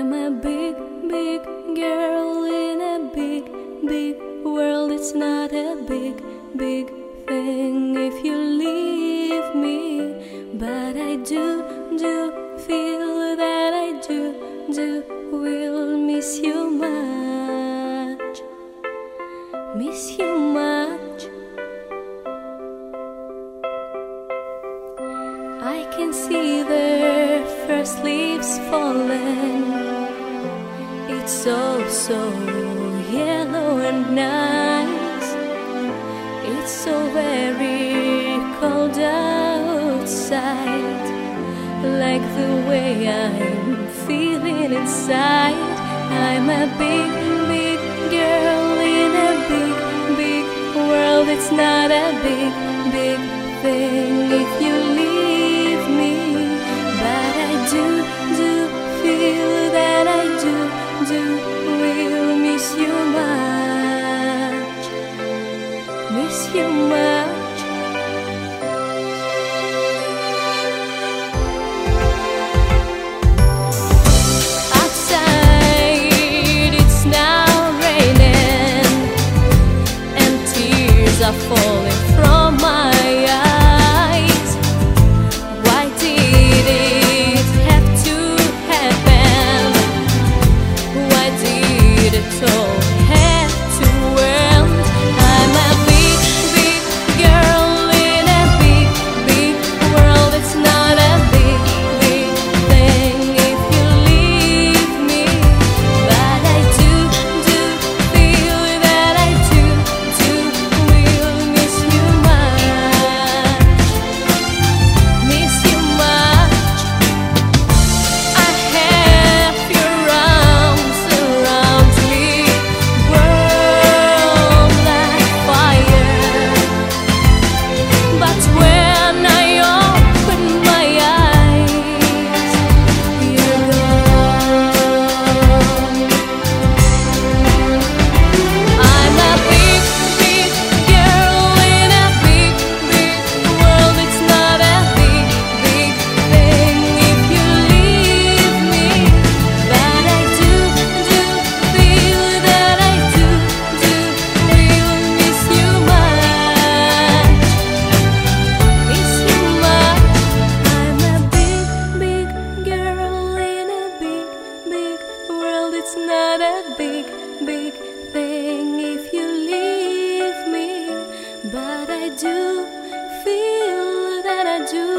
I'm a big, big girl in a big, big world. It's not a big, big thing if you leave me, but I do feel that I do will miss you much, miss you much. I can see the first leaves falling. It's so yellow and nice. It's so very cold outside, like the way I'm feeling inside. I'm a big, big girl in a big, big world. It's not a big, big thing if you leave me, but I do feel that I do will miss you much, miss you much. Are falling from my eyes. Why did it have to happen? Why did it all have to end? I'm a big, big girl in a big, big world. It's not a big, big thing if you leave me, but I do feel that I do miss you much. I have your arms around me, burn like fire. But when I open my eyes, you're gone. I'm a big, big girl in a big, big world. It's not a big, big thing if you leave me, but I do feel that I do will miss you much, miss you much. I'm a big, big girl in a big, big world. It's not a big, big thing if you leave me, but I do feel that I do